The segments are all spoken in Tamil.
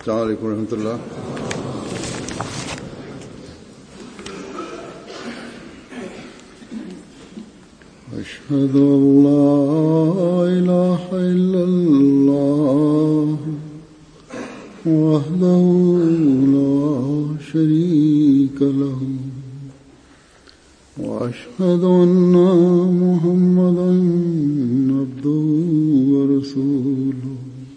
अस्सलामु अलैकुम रहमतुल्लाह। अशहदु अल्ला इलाहा इल्लल्लाह वहदहु ला शरीका लहु व अशहदु अन्ना मुहम्मदन अब्दुहु व रसूलुहु।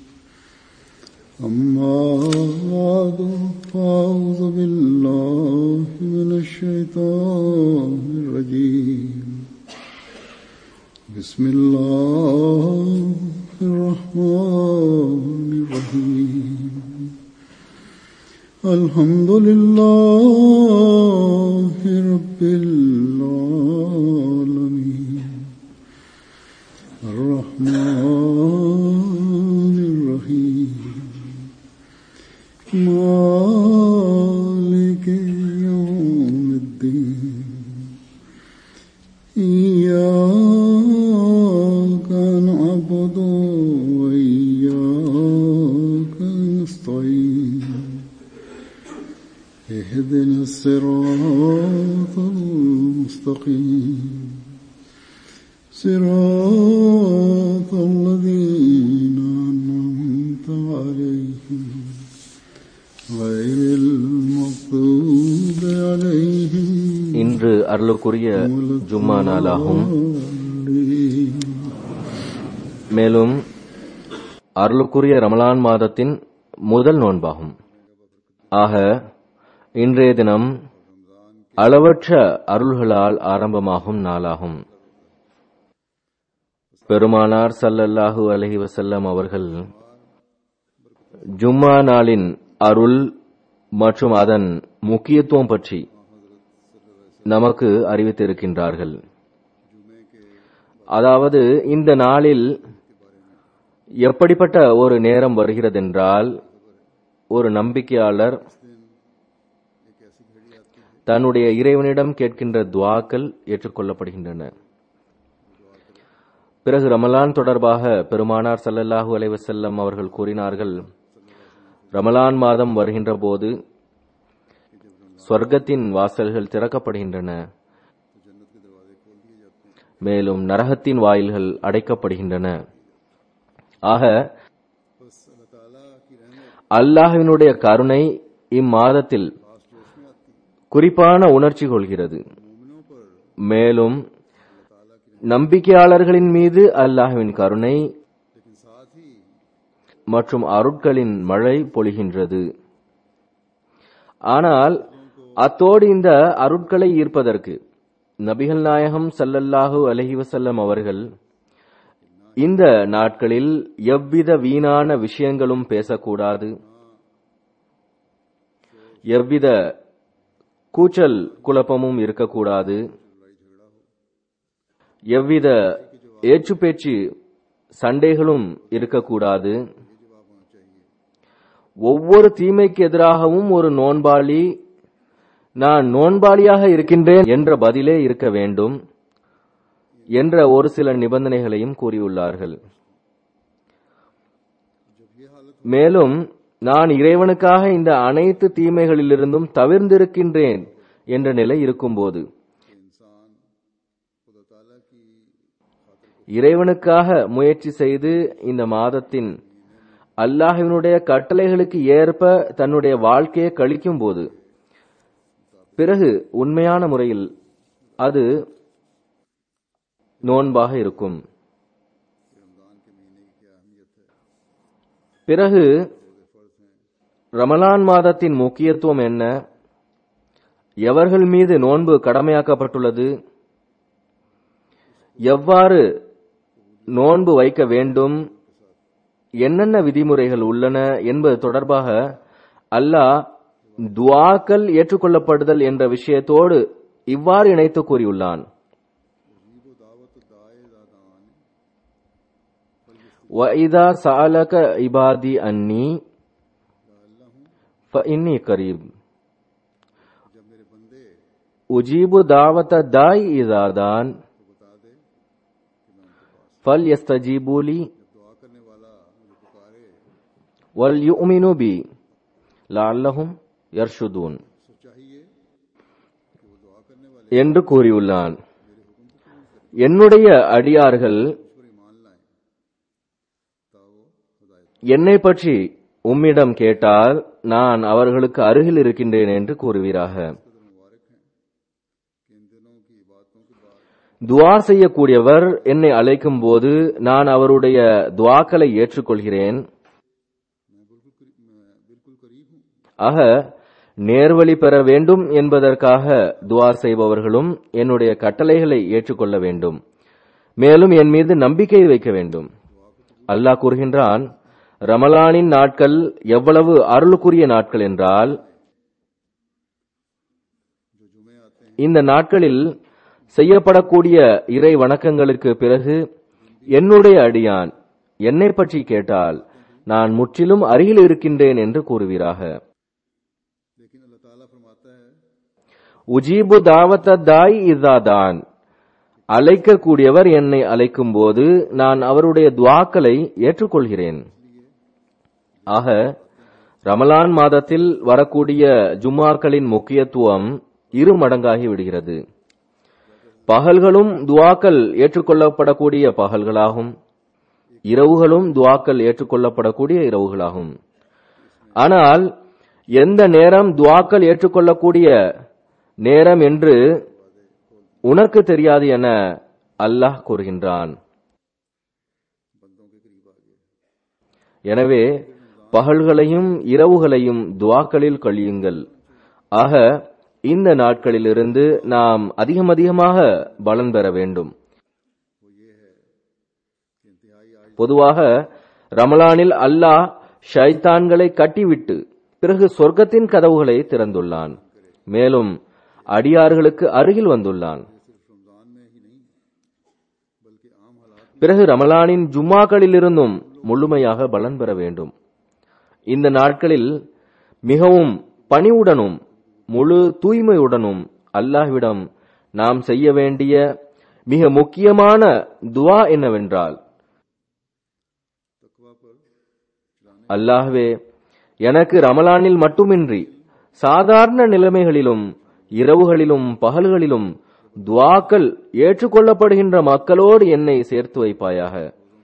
अम्मा बादु फ़अऊज़ु बिल्लाहि मिनश शैतानिर रजीम। बिस्मिल्लाहिर रहमानिर रहीम। अल्हम्दुलिल्लाहि रब्बिल आलमीन अर्रहमानिर रहीम मालिकि यौमिद्दीन। इय्याका नअबुदु व इय्याका नस्तईन। इहदिनस सिरातल मुस्तकीम सिरातल लज़ीना अनअमता अलैहिम गैरिल मग़्दूबि अलैहिम। இன்று அருளுக்குரிய ஜும்மா நாளாகும். மேலும் அருளுக்குரிய ரமலான் மாதத்தின் முதல் நோன்பாகும். ஆக இன்றைய தினம் அளவற்ற அருள்களால் ஆரம்பமாகும் நாளாகும். பெருமானார் ஸல்லல்லாஹு அலைஹி வஸல்லம் அவர்கள் ஜும்மா நாளின் அருள் மற்றும் அதன் முக்கியத்துவம் பற்றி நமக்கு அறிவித்திருக்கின்றார்கள். அதாவது இந்த நாளில் எப்படிப்பட்ட ஒரு நேரம் வருகிறதென்றால், ஒரு நம்பிக்கையாளர் தன்னுடைய இறைவனிடம் கேட்கின்ற துஆக்கள் ஏற்றுக்கொள்ளப்படுகின்றன. பிறகு ரமலான் தொடர்பாக பெருமானார் ஸல்லல்லாஹு அலைஹி வஸல்லம் அவர்கள் கூறினார்கள், ரமலான் மாதம் வருகின்ற போது சொர்க்கத்தின் வாசல்கள் திறக்கப்படுகின்றன, மேலும் நரகத்தின் வாயில்கள் அடைக்கப்படுகின்றன. ஆக அல்லாஹ்வினுடைய கருணை இம்மாதத்தில் குறிப்பான உணர்ச்சி கொள்கிறது. மேலும் நம்பிக்கையாளர்களின் மீது அல்லாஹ்வின் கருணை மற்றும் அருட்களின் மழை பொழிகின்றது. ஆனால் அத்தோடு இந்த அருட்களை ஈர்ப்பதற்கு நபிகள் நாயகம் ஸல்லல்லாஹு அலைஹி வஸல்லம் அவர்கள் இந்த நாட்களில் எவ்வித வீணான விஷயங்களும் பேசக்கூடாது, எவ்வித கூச்சல் குழப்பமும் இருக்கக்கூடாது, எவ்வித ஏச்சுப்பேச்சு சண்டைகளும் இருக்கக்கூடாது. ஒவ்வொரு தீமைக்கு எதிராகவும் ஒரு நோன்பாளி நான் நோன்பாளியாக இருக்கின்றேன் என்ற பதிலே இருக்க வேண்டும் என்ற ஒரு சில நிபந்தனைகளையும் கூறியுள்ளார்கள். மேலும் நான் இறைவனுக்காக இந்த அனைத்து தீமைகளிலிருந்தும் தவிர்ந்திருக்கின்றேன் என்ற நிலை இருக்கும்போது, இறைவனுக்காக முயற்சி செய்து இந்த மாதத்தின் அல்லாஹ்வினுடைய கட்டளைகளுக்கு ஏற்ப தன்னுடைய வாழ்க்கையை கழிக்கும் போது, பிறகு உண்மையான முறையில் அது நோன்பாக இருக்கும். பிறகு ரமலான் மாதத்தின் முக்கியத்துவம் என்ன, எவர்கள் மீது நோன்பு கடமையாக்கப்பட்டுள்ளது, எவ்வாறு நோன்பு வைக்க வேண்டும், என்னென்ன விதிமுறைகள் உள்ளன என்பது தொடர்பாக அல்லாஹ் துஆக்கள் ஏற்றுக்கொள்ளப்படுதல் என்ற விஷயத்தோடு இவ்வாறு இணைத்து கூறியுள்ளான். وَإِذَا سَأَلَكَ عِبَادِي أَنِّي فَإِنِّي قَرِيبٌ أُجِيبُ دَعْوَةَ الدَّاعِ إِذَا دَعَانِ فَلْيَسْتَجِيبُوا لِي وَلْيُؤْمِنُوا بِي லஅல்லஹும் யர்ஷுதூன் என்று கூறியுள்ளான். என்னுடைய அடியார்கள் என்னை பற்றி உம்மிடம் கேட்டால் நான் அவர்களுக்கு அருகில் இருக்கின்றேன் என்று கூறுவீராக. துஆ செய்யக்கூடியவர் என்னை அழைக்கும் போது நான் அவருடைய துஆக்களை ஏற்றுக்கொள்கிறேன். ஆக நேர்வழி பெற வேண்டும் என்பதற்காக துஆ செய்பவர்களும் என்னுடைய கட்டளைகளை ஏற்றுக்கொள்ள வேண்டும், மேலும் என் மீது நம்பிக்கை வைக்க வேண்டும். அல்லாஹ் கூறுகின்றான், ரமலானின் நாட்கள் எவ்வளவு அருளுக்குரிய நாட்கள் என்றால், இந்த நாட்களில் செய்யப்படக்கூடிய இறை வணக்கங்களுக்கு பிறகு என்னுடைய அடியான் என்னை பற்றி கேட்டால் நான் முற்றிலும் அருகில் இருக்கின்றேன் என்று கூறுவீராக. உஜீபு தாவத்த தாய் இதாதான், அழைக்கக்கூடியவர் என்னை அழைக்கும் போது நான் அவருடைய துஆக்களை ஏற்றுக்கொள்கிறேன். ஆக ரமலான் மாதத்தில் வரக்கூடிய ஜும்மாக்களின் முக்கியத்துவம் 2 மடங்காகி விடுகிறது. பகல்களும் துஆக்கள் ஏற்றுக்கொள்ளப்படக்கூடிய பகல்களாகும், இரவுகளும் துஆக்கள் ஏற்றுக்கொள்ளப்படக்கூடிய இரவுகளாகும். ஆனால் எந்த நேரம் துஆக்கள் ஏற்றுக்கொள்ளக்கூடிய நேரம் என்று உனக்கு தெரியாது என அல்லாஹ் கூறுகின்றான். எனவே பகல்களையும் இரவுகளையும் துஆக்களில் கழியுங்கள். ஆக இந்த நாட்களிலிருந்து நாம் அதிகமாக பலன் பெற வேண்டும். பொதுவாக ரமலானில் அல்லாஹ் ஷைத்தான்களை கட்டிவிட்டு பிறகு சொர்க்கத்தின் கதவுகளை திறந்துள்ளான், மேலும் அடியார்களுக்கு அருகில் வந்துள்ளான். பிறகு ரமலானின் ஜும்மாக்களிலிருந்தும் முழுமையாக பலன் பெற வேண்டும். இந்த நாட்களில் மிகவும் பணிவுடனும் முழு தூய்மையுடனும் அல்லாஹ்விடம் நாம் செய்ய வேண்டிய மிக முக்கியமான துஆ என்னவென்றால், அல்லாஹ்வே, எனக்கு ரமலானில் மட்டுமின்றி சாதாரண நிலைமைகளிலும் இரவுகளிலும் பகல்களிலும் துஆக்கள் ஏற்றுக்கொள்ளப்படுகின்ற மக்களோடு என்னை சேர்த்து வைப்பாயாக.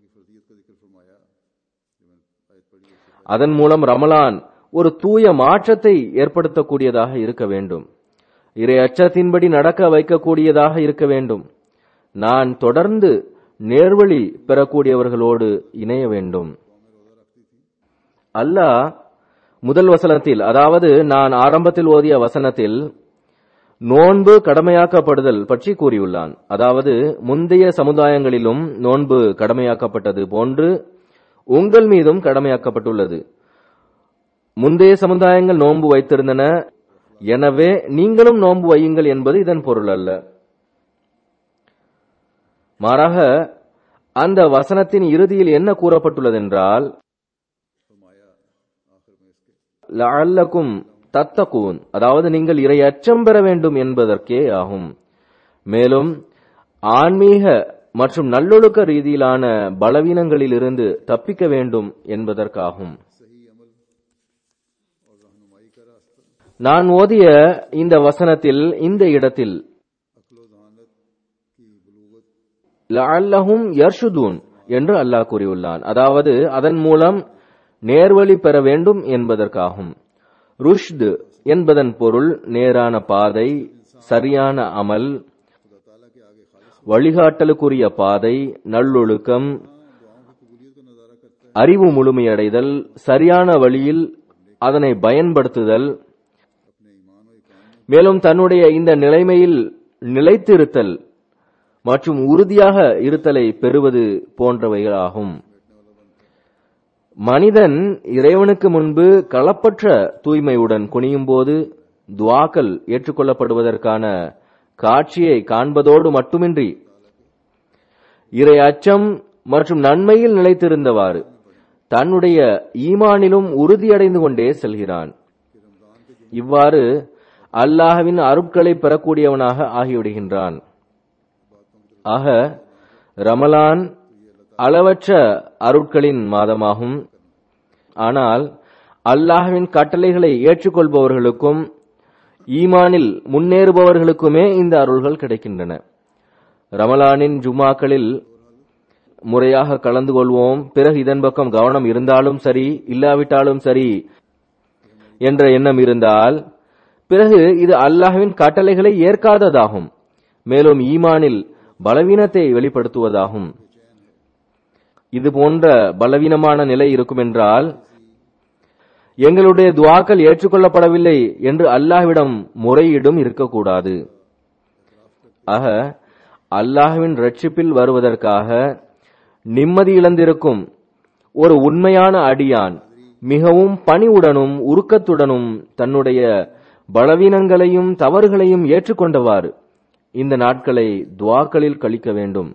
அதன் மூலம் ரமலான் ஒரு தூய மாற்றத்தை ஏற்படுத்தக்கூடியதாக இருக்க வேண்டும், இறை அச்சத்தின்படி நடக்க வைக்கக்கூடியதாக இருக்க வேண்டும். நான் தொடர்ந்து நேர்வழி பெறக்கூடியவர்களோடு இணைய வேண்டும். அல்லாஹ் முதல் வசனத்தில், அதாவது நான் ஆரம்பத்தில் ஓதிய வசனத்தில் நோன்பு கடமையாக்கப்படுதல் பற்றி கூறியுள்ளான். அதாவது முந்தைய சமுதாயங்களிலும் நோன்பு கடமையாக்கப்பட்டது போன்று உங்கள் மீதும் கடமையாக்கப்பட்டுள்ளது. முந்தைய சமுதாயங்கள் நோன்பு வைத்திருந்தன, எனவே நீங்களும் நோன்பு வையுங்கள் என்பது இதன் பொருள் அல்ல. மாறாக அந்த வசனத்தின் இறுதியில் என்ன கூறப்பட்டுள்ளதென்றால், லஅல்லக்கும் தத்தகூன், அதாவது நீங்கள் இறை அச்சம் பெற வேண்டும் என்பதற்கே ஆகும். மேலும் ஆன்மீக மற்றும் நல்லொழுக்க ரீதியிலான பலவீனங்களிலிருந்து தப்பிக்க வேண்டும் என்பதற்காகும். நான் ஓதிய இந்த வசனத்தில் இந்த இடத்தில் லஅல்லஹும் யர்ஷுதூன் என்று அல்லாஹ் கூறியுள்ளான். அதாவது அதன் மூலம் நேர்வழி பெற வேண்டும் என்பதற்காகும். ருஷ்து என்பதன் பொருள் நேரான பாதை, சரியான அமல், வழிகாட்டலுக்குரிய பாதை, நல்லொழுக்கம், அறிவு முழுமையடைதல், சரியான வழியில் அதனை பயன்படுத்துதல், மேலும் தன்னுடைய இந்த நிலைமையில் நிலைத்திருத்தல் மற்றும் உறுதியாக இருத்தலை பெறுவது போன்றவைகளாகும். மனிதன் இறைவனுக்கு முன்பு களப்பற்ற தூய்மையுடன் குனியும் போது துஆக்கள் ஏற்றுக்கொள்ளப்படுவதற்கான காட்சியை காண்பதோடு மட்டுமின்றி இறை அச்சம் மற்றும் நன்மையில் நிலைத்திருந்தவாறு தன்னுடைய ஈமானிலும் உறுதியடைந்து கொண்டே செல்கிறான். இவ்வாறு அல்லாஹ்வின் அருட்களை பெறக்கூடியவனாக ஆகிவிடுகின்றான். ஆக ரமலான் அளவற்ற அருட்களின் மாதமாகும். ஆனால் அல்லாஹ்வின் கட்டளைகளை ஏற்றுக்கொள்பவர்களுக்கும் ஈமானில் முன்னேறுபவர்களுக்குமே இந்த அருள்கள் கிடைக்கின்றன. ரமலானின் ஜுமாக்களில் முறையாக கலந்து கொள்வோம், பிறகு இதன் பக்கம் கவனம் இருந்தாலும் சரி இல்லாவிட்டாலும் சரி என்ற எண்ணம் இருந்தால் பிறகு இது அல்லாஹ்வின் கட்டளைகளை ஏற்காததாகும், மேலும் ஈமானில் பலவீனத்தை வெளிப்படுத்துவதாகும். இது போன்ற பலவீனமான நிலை இருக்குமென்றால் எங்களுடைய துஆக்கள் ஏற்றுக்கொள்ளப்படவில்லை என்று அல்லாஹ்விடம் முறையீடும் இருக்கக்கூடாது. ஆக அல்லாஹ்வின் ரட்சிப்பில் வருவதற்காக நிம்மதி இழந்திருக்கும் ஒரு உண்மையான அடியான் மிகவும் பணிவுடனும் உருக்கத்துடனும் தன்னுடைய பலவீனங்களையும் தவறுகளையும் ஏற்றுக்கொண்டவாறு இந்த நாட்களை துஆக்களில் கழிக்க வேண்டும்.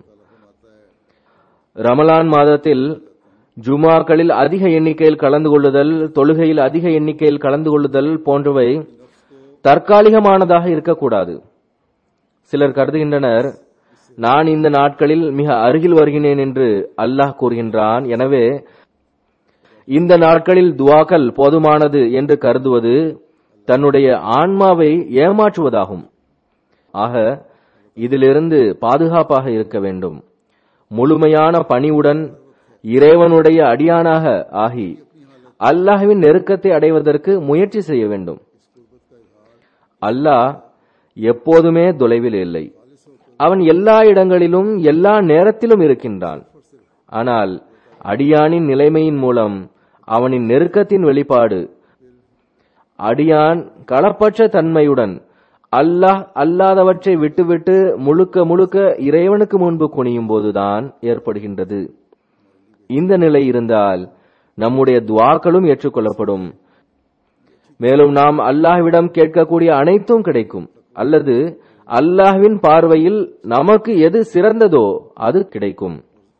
ரமலான் மாதத்தில் ஜுமாக்களில் அதிக எண்ணிக்கையில் கலந்து கொள்ளுதல், தொழுகையில் அதிக எண்ணிக்கையில் கலந்து கொள்ளுதல் போன்றவை தற்காலிகமானதாக இருக்கக்கூடாது. சிலர் கருதுகின்றனர், நான் இந்த நாட்களில் மிக அருகில் வருகிறேன் என்று அல்லாஹ் கூறுகின்றான், எனவே இந்த நாட்களில் துஆக்கள் போதுமானது என்று கருதுவது தன்னுடைய ஆன்மாவை ஏமாற்றுவதாகும். ஆக இதிலிருந்து பாதுகாப்பாக இருக்க வேண்டும். முழுமையான பணிவுடன் இறைவனுடைய அடியானாக ஆகி அல்லாஹ்வின் நெருக்கத்தை அடைவதற்கு முயற்சி செய்ய வேண்டும். அல்லாஹ் எப்போதுமே தொலைவில் இல்லை, அவன் எல்லா இடங்களிலும் எல்லா நேரத்திலும் இருக்கின்றான். ஆனால் அடியானின் நிலைமையின் மூலம் அவனின் நெருக்கத்தின் வெளிப்பாடு அடியான் களப்பற்ற தன்மையுடன் அல்லாஹ் அல்லாதவற்றை விட்டுவிட்டு முழுக்க முழுக்க இறைவனுக்கு முன்பு குனியும் போதுதான் ஏற்படுகின்றது. இந்த நிலை இருந்தால் நம்முடைய துஆக்களும் ஏற்றுக்கொள்ளப்படும், மேலும் நாம் அல்லாஹ்விடம் கேட்கக்கூடிய அனைத்தும் கிடைக்கும், அல்லது அல்லாஹ்வின் பார்வையில் நமக்கு எது சிறந்ததோ அது கிடைக்கும்.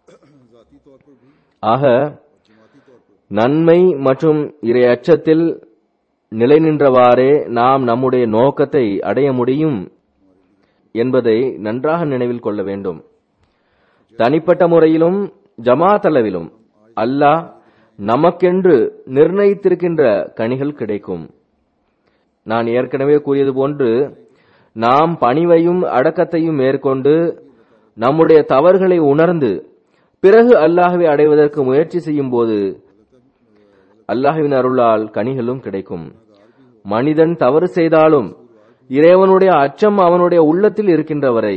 ஆக நன்மை மற்றும் இறை அச்சத்தில் நிலை நின்றவாறே நாம் நம்முடைய நோக்கத்தை அடைய முடியும் என்பதை நன்றாக நினைவில் கொள்ள வேண்டும். தனிப்பட்ட முறையிலும் ஜமாத் அளவிலும் அல்லாஹ் நமக்கென்று நிர்ணயித்திருக்கின்ற கனிகள் கிடைக்கும். நான் ஏற்கனவே கூறியது போன்று நாம் பணிவையும் அடக்கத்தையும் மேற்கொண்டு நம்முடைய தவறுகளை உணர்ந்து பிறகு அல்லாஹ்வை அடைவதற்கு முயற்சி செய்யும் போது அல்லாஹ்வின் அருளால் கனிகளும் கிடைக்கும். மனிதன் தவறு செய்தாலும் இறைவனுடைய அச்சம் அவனுடைய உள்ளத்தில் இருக்கின்ற வரை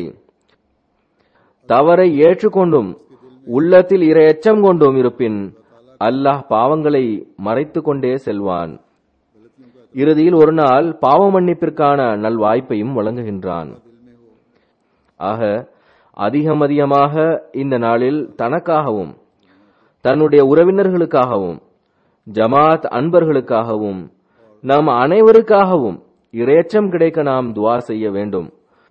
தவறை ஏற்றுக்கொண்டும் உள்ளத்தில் இறை அச்சம் கொண்டும் இருப்பின் அல்லாஹ் பாவங்களை மறைத்து கொண்டே செல்வான். இறுதியில் ஒரு நாள் பாவ மன்னிப்பிற்கான நல்வாய்ப்பையும் வழங்குகின்றான். ஆக அதிகமாக இந்த நாளில் தனக்காகவும் தன்னுடைய உறவினர்களுக்காகவும் ஜமாத் அன்பர்களுக்காகவும் நாம் அனைவருக்காகவும் இறையச்சம் கிடைக்க நாம் துஆ செய்ய வேண்டும்.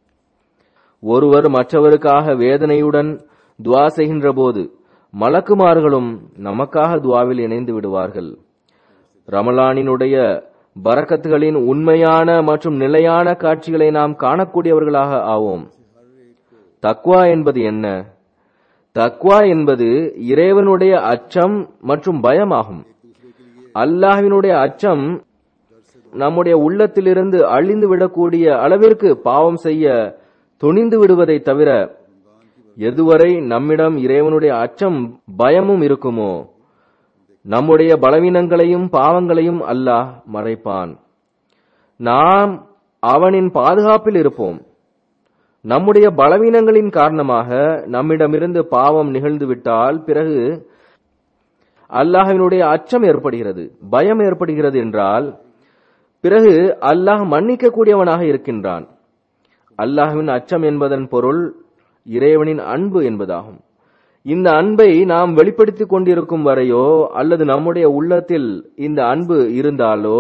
ஒருவர் மற்றவருக்காக வேதனையுடன் துஆ செய்கின்ற போது மலக்குமார்களும் நமக்காக துஆவில் இணைந்து விடுவார்கள். ரமலானினுடைய பரக்கத்துகளின் உண்மையான மற்றும் நிலையான காட்சிகளை நாம் காணக்கூடியவர்களாக ஆவோம். தக்வா என்பது என்ன? தக்வா என்பது இறைவனுடைய அச்சம் மற்றும் பயமாகும். அல்லாஹ்வினுடைய அச்சம் நம்முடைய உள்ளத்திலிருந்து அழிந்து விடக்கூடிய அளவிற்கு பாவம் செய்ய துணிந்து விடுவதை தவிர எதுவரை நம்மிடம் இறைவனுடைய அச்சம் பயமும் இருக்குமோ நம்முடைய பலவீனங்களையும் பாவங்களையும் அல்லாஹ் மறைப்பான். நாம் அவனின் பாதுகாப்பில் இருப்போம். நம்முடைய பலவீனங்களின் காரணமாக நம்மிடமிருந்து பாவம் நிகழ்ந்துவிட்டால் பிறகு அல்லாஹ்வினுடைய அச்சம் ஏற்படுகிறது, பயம் ஏற்படுகிறது என்றால் பிறகு அல்லாஹ் மன்னிக்க கூடியவனாக இருக்கின்றான். அல்லாஹ்வின் அச்சம் என்பதன் பொருள் இறைவனின் அன்பு என்பதாகும். இந்த அன்பை நாம் வெளிப்படுத்திக் கொண்டிருக்கும் வரையோ அல்லது நம்முடைய உள்ளத்தில் இந்த அன்பு இருந்தாலோ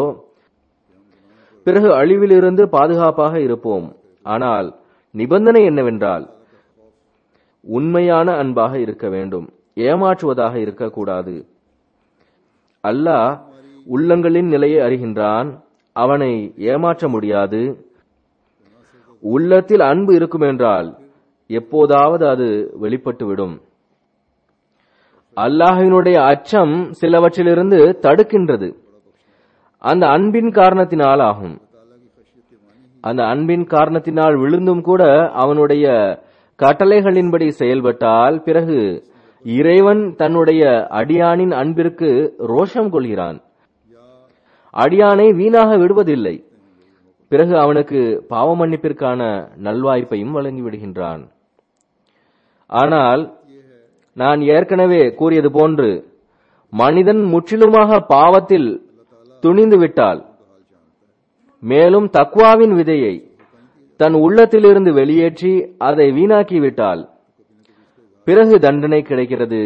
பிறகு அழிவிலிருந்து பாதுகாப்பாக இருப்போம். ஆனால் நிபந்தனை என்னவென்றால் உண்மையான அன்பாக இருக்க வேண்டும், ஏமாற்றுவதாக இருக்கக்கூடாது. அல்லாஹ் உள்ளங்களின் நிலையை அறிகின்றான், அவனை ஏமாற்ற முடியாது. உள்ளத்தில் அன்பு இருக்குமென்றால் எப்போதாவது அது வெளிப்பட்டுவிடும். அல்லாஹ்வினுடைய அச்சம் சிலவற்றிலிருந்து தடுக்கின்றது. அந்த அன்பின் காரணத்தினால் ஆகும். அந்த அன்பின் காரணத்தினால் விழுந்தும் கூட அவனுடைய கட்டளைகளின்படி செயல்பட்டால் பிறகு இறைவன் தன்னுடைய அடியானின் அன்பிற்கு ரோஷம் கொள்கிறான். அடியானை வீணாக விடுவதில்லை. பிறகு அவனுக்கு பாவ மன்னிப்பிற்கான நல்வாய்ப்பையும் வழங்கிவிடுகின்றான். ஆனால் நான் ஏற்கனவே கூறியது போன்று மனிதன் முற்றிலுமாக பாவத்தில் துணிந்து விட்டால், மேலும் தக்வாவின் விதையை தன் உள்ளத்திலிருந்து வெளியேற்றி அதை வீணாக்கிவிட்டால் பிறகு தண்டனை கிடைக்கிறது.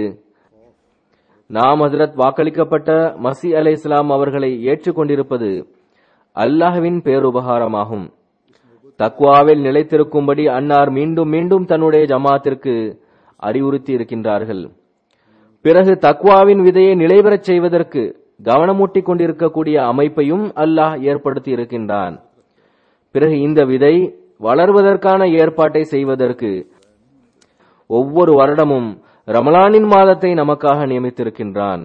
நாம் ஹஜ்ரத் வாக்களிக்கப்பட்ட மசி அலைஹிஸ்ஸலாம் அவர்களை ஏற்றுக்கொண்டிருப்பது அல்லாஹ்வின் பேருபகாரமாகும். தக்வாவில் நிலைத்திருக்கும்படி அன்னார் மீண்டும் மீண்டும் தன்னுடைய ஜமாத்திற்கு அறிவுறுத்தி இருக்கின்றார்கள். பிறகு தக்வாவின் விதையை நிலைபெறச் செய்வதற்கு கவனமூட்டிக் கொண்டிருக்கக்கூடிய அமைப்பையும் அல்லாஹ் ஏற்படுத்தி இருக்கின்றான். பிறகு இந்த விதை வளர்வதற்கான ஏற்பாட்டை செய்வதற்கு ஒவ்வொரு வருடமும் ரமலானின் மாதத்தை நமக்காக நியமித்திருக்கின்றான்.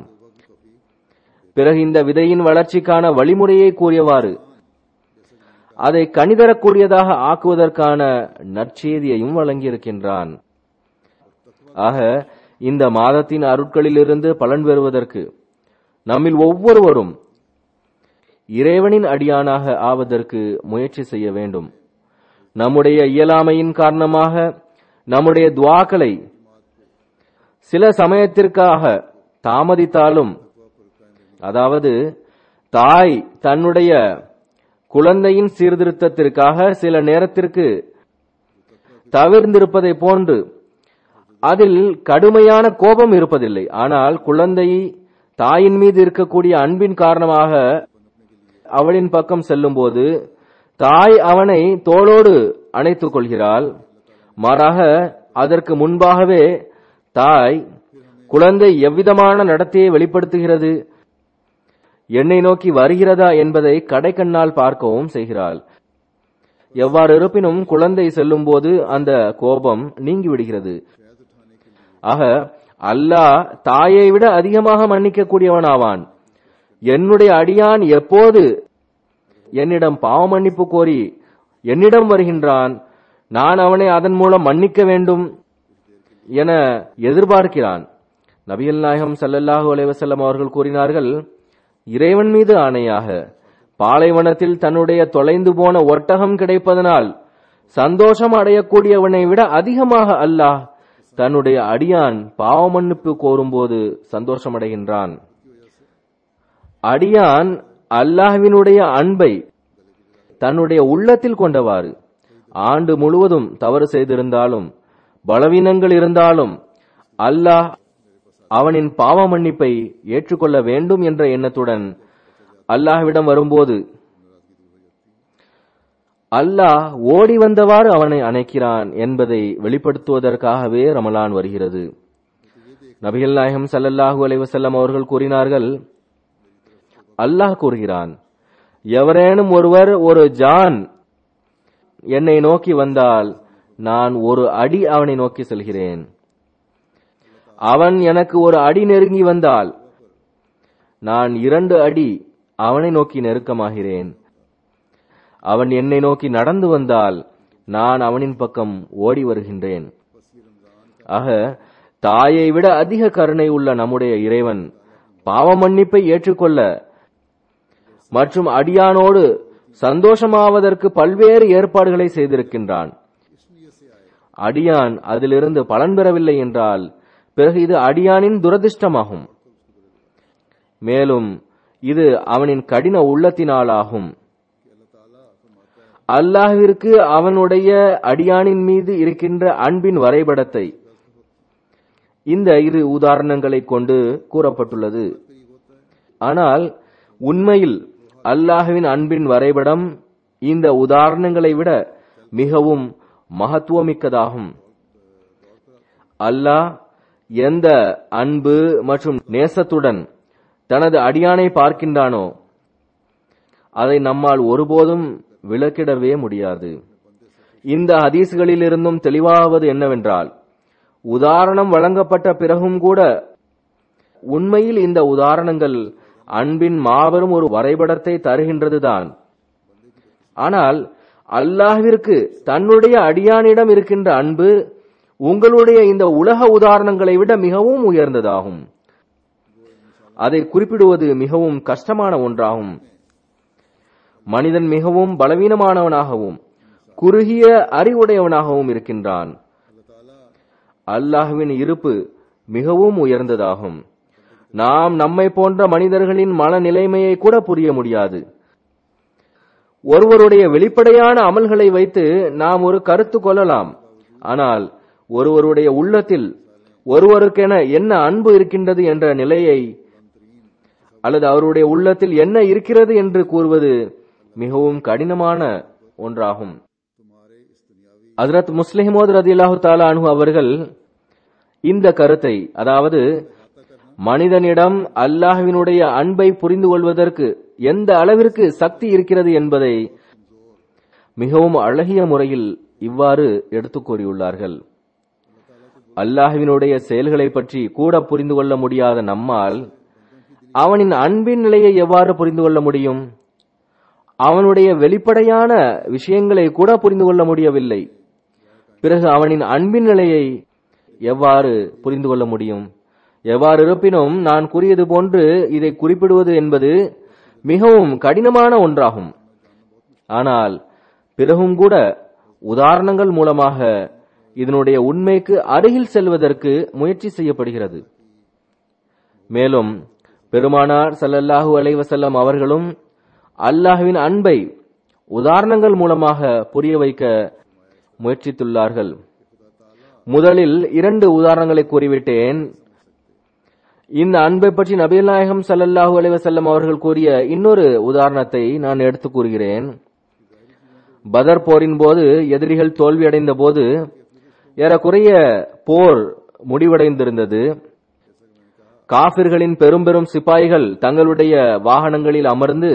பிறகு இந்த விதையின் வளர்ச்சிக்கான வழிமுறையை கூறியவாறு அதை கனிதரக்கூடியதாக ஆக்குவதற்கான நற்செய்தியையும் வழங்கியிருக்கின்றான். ஆக இந்த மாதத்தின் அருட்களிலிருந்து பலன் பெறுவதற்கு நம்மில் ஒவ்வொருவரும் இறைவனின் அடியானாக ஆவதற்கு முயற்சி செய்ய வேண்டும். நம்முடைய இயலாமையின் காரணமாக நம்முடைய துஆக்களை சில சமயத்திற்காக தாமதித்தாலும், அதாவது தாய் தன்னுடைய குழந்தையின் சீர்திருத்தத்திற்காக சில நேரத்திற்கு தவிர்ந்திருப்பதை போன்று அதில் கடுமையான கோபம் இருப்பதில்லை. ஆனால் குழந்தை தாயின் மீது இருக்கக்கூடிய அன்பின் காரணமாக அவளின் பக்கம் செல்லும் போது தாய் அவனை தோளோடு அணைத்துக் கொள்கிறாள். மாறாக அதற்கு முன்பாகவே தாய் குழந்தை எவ்விதமான நடத்தையை வெளிப்படுத்துகிறது, என்னை நோக்கி வருகிறதா என்பதை கடைக்கண்ணால் பார்க்கவும் செய்கிறாள். எவ்வாறு இருப்பினும் குழந்தை செல்லும் போது அந்த கோபம் நீங்கிவிடுகிறது. ஆக அல்லாஹ் தாயை விட அதிகமாக மன்னிக்க கூடியவனாவான். என்னுடைய அடியான் எப்போது என்னிடம் பாவ மன்னிப்பு கோரி என்னிடம் வருகின்றான், நான் அவனை அதன் மூலம் மன்னிக்க வேண்டும் என எதிர்பார்க்கிறான். நபிகள் நாயகம் ஸல்லல்லாஹு அலைஹி வஸல்லம் அவர்கள் கூறினார்கள், இறைவன் மீது ஆணையாக பாலைவனத்தில் தன்னுடைய தொலைந்து போன ஒட்டகம் கிடைப்பதனால் சந்தோஷம் அடையக்கூடியவனை விட அதிகமாக அல்லாஹ் தன்னுடைய அடியான் பாவ மன்னிப்பு கோரும்போது சந்தோஷமடைகின்றான். அடியான் அல்லாஹ்வினுடைய அன்பை தன்னுடைய உள்ளத்தில் கொண்டவாறு ஆண்டு முழுவதும் தவறு செய்திருந்தாலும் பலவீனங்கள் இருந்தாலும் அல்லாஹ் அவனின் பாவ மன்னிப்பை ஏற்றுக்கொள்ள வேண்டும் என்ற எண்ணத்துடன் அல்லாஹ்விடம் வரும்போது அல்லாஹ் ஓடி வந்தவாறு அவனை அணைக்கிறான் என்பதை வெளிப்படுத்துவதற்காகவே ரமலான் வருகிறது. நபிகள் நாயகம் ஸல்லல்லாஹு அலைஹி வஸல்லம் அவர்கள் கூறினார்கள், அல்லாஹ் கூறுகிறான், எவரேனும் ஒருவர் ஒரு ஜான் என்னை நோக்கி வந்தால் நான் ஒரு அடி அவனை நோக்கி செல்கிறேன். அவன் எனக்கு ஒரு அடி நெருங்கி வந்தால் நான் 2 அடி அவனை நோக்கி நெருக்கமாகிறேன். அவன் என்னை நோக்கி நடந்து வந்தால் நான் அவனின் பக்கம் ஓடி வருகின்றேன். ஆக தாயை விட அதிக கருணை உள்ள நம்முடைய இறைவன் பாவ மன்னிப்பை ஏற்றுக்கொள்ள மற்றும் அடியானோடு சந்தோஷமாவதற்கு பல்வேறு ஏற்பாடுகளை செய்திருக்கின்றான். அடியான் அதிலிருந்து பலன் பெறவில்லை என்றால் பிறகு இது அடியானின் துரதிர்ஷ்டமாகும். மேலும் இது அவனின் கடின உள்ளத்தினாலாகும். அல்லாஹ்விற்கு அவனுடைய அடியானின் மீது இருக்கின்ற அன்பின் வரைபடத்தை இந்த 2 உதாரணங்களை கொண்டு கூறப்பட்டுள்ளது. ஆனால் உண்மையில் அல்லாஹ்வின் அன்பின் வரைபடம் இந்த உதாரணங்களை விட மிகவும் மகத்துவமிக்கதாகும். அல்லாஹ் எந்த அன்பு மற்றும் நேசத்துடன் தனது அடியானை பார்க்கின்றானோ அதை நம்மால் ஒருபோதும் விளக்கிடவே முடியாது. இந்த ஹதீஸ்களிலிருந்தும் தெளிவாவது என்னவென்றால், உதாரணம் வழங்கப்பட்ட பிறகும் கூட உண்மையில் இந்த உதாரணங்கள் அன்பின் மாபெரும் ஒரு வரைபடத்தை தருகின்றதுதான். ஆனால் அல்லாஹ்விற்கு தன்னுடைய அடியானிடம் இருக்கின்ற அன்பு உங்களுடைய இந்த உலக உதாரணங்களை விட மிகவும் உயர்ந்ததாகும். அதை குறிப்பிடுவது மிகவும் கஷ்டமான ஒன்றாகும். மனிதன் மிகவும் பலவீனமானவனாகவும் குறுகிய அறிவுடையவனாகவும் இருக்கின்றான். அல்லாஹ்வின் இருப்பு மிகவும் உயர்ந்ததாகும். நாம் நம்மை போன்ற மனிதர்களின் மனநிலைமையை கூட புரிய முடியாது. ஒருவருடைய வெளிப்படையான அமல்களை வைத்து நாம் ஒரு கருத்து கொள்ளலாம். ஆனால் ஒருவருடைய உள்ளத்தில் ஒருவருக்கென என்ன அன்பு இருக்கின்றது என்ற நிலையை அல்லது அவருடைய உள்ளத்தில் என்ன இருக்கிறது என்று கூறுவது மிகவும் கடினமான ஒன்றாகும். ஹஜ்ரத் முஸ்லிம் மவ்ஊத் ரலியல்லாஹு தஆலா அன்ஹு அவர்கள் இந்த கருத்தை, அதாவது மனிதனிடம் அல்லாஹ்வினுடைய அன்பை புரிந்து கொள்வதற்கு எந்த அளவிற்கு சக்தி இருக்கிறது என்பதை மிகவும் அழகிய முறையில் இவ்வாறு எடுத்துக் கூறியுள்ளார்கள். அல்லாஹ்வினுடைய செயல்களை பற்றி கூட புரிந்து கொள்ள முடியாத நம்மால் அவனின் அன்பின் நிலையை எவ்வாறு புரிந்து கொள்ள முடியும்? அவனுடைய வெளிப்படையான விஷயங்களை கூட புரிந்து கொள்ள முடியவில்லை. பிறகு அவனின் அன்பின் நிலையை எவ்வாறு புரிந்து கொள்ள முடியும்? எவ்வாறு இருப்பினும் நான் கூறியது போன்று இதை குறிப்பிடுவது என்பது மிகவும் கடினமான ஒன்றாகும். ஆனால் பிறகும் கூட உதாரணங்கள் மூலமாக இதனுடைய உண்மைக்கு அருகில் செல்வதற்கு முயற்சி செய்யப்படுகிறது. மேலும் பெருமானார் ஸல்லல்லாஹு அலைஹி வஸல்லம் அவர்களும் அல்லாஹ்வின் அன்பை உதாரணங்கள் மூலமாக புரிய வைக்க முயற்சித்துள்ளார்கள். முதலில் 2 உதாரணங்களை கூறிவிட்டேன். இந்த அன்பை பற்றி நபிகள் நாயகம் ஸல்லல்லாஹு அலைஹி வஸல்லம் அவர்கள் கூறிய இன்னொரு உதாரணத்தை நான் எடுத்து கூறுகிறேன். பதர் போரின் போது எதிரிகள் தோல்வியடைந்த போது ஏறக்குறைய போர் முடிவடைந்திருந்தது. காபிர்களின் பெரும் பெரும் சிப்பாய்கள் தங்களுடைய வாகனங்களில் அமர்ந்து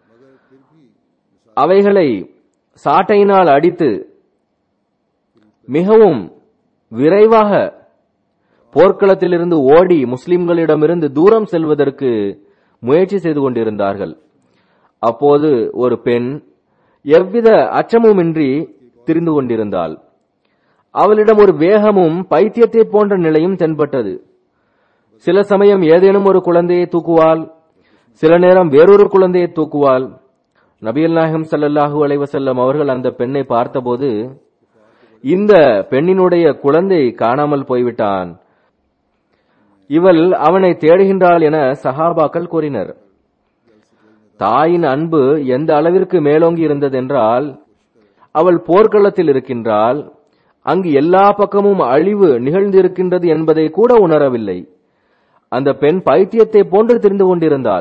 அவைகளை சாட்டையினால் அடித்து மிகவும் விரைவாக போர்க்களத்திலிருந்து ஓடி முஸ்லிம்களிடமிருந்து தூரம் செல்வதற்கு முயற்சி செய்து கொண்டிருந்தார்கள். அப்போது ஒரு பெண் எவ்வித அச்சமுமின்றி திரிந்து கொண்டிருந்தாள். அவளிடம் ஒரு வேகமும் பைத்தியத்தை போன்ற நிலையும் தென்பட்டது. சில சமயம் ஏதேனும் ஒரு குழந்தையை தூக்குவாள், சில நேரம் வேறொரு குழந்தையை தூக்குவாள். நபிகள் நாயகம் ஸல்லல்லாஹு அலைஹி வஸல்லம் அவர்கள் அந்த பெண்ணை பார்த்தபோது, இந்த பெண்ணினுடைய குழந்தை காணாமல் போய்விட்டான், இவள் அவனை தேடுகின்றாள் என சஹாபாக்கள் கூறினர். தாயின் அன்பு எந்த அளவிற்கு மேலோங்கி இருந்ததென்றால், அவள் போர்க்களத்தில் இருக்கின்றாள், அங்கு எல்லா பக்கமும் அழிவு நிகழ்ந்திருக்கின்றது என்பதை கூட உணரவில்லை. அந்த பெண் பைத்தியத்தை போன்று தெரிந்து கொண்டிருந்தாள்.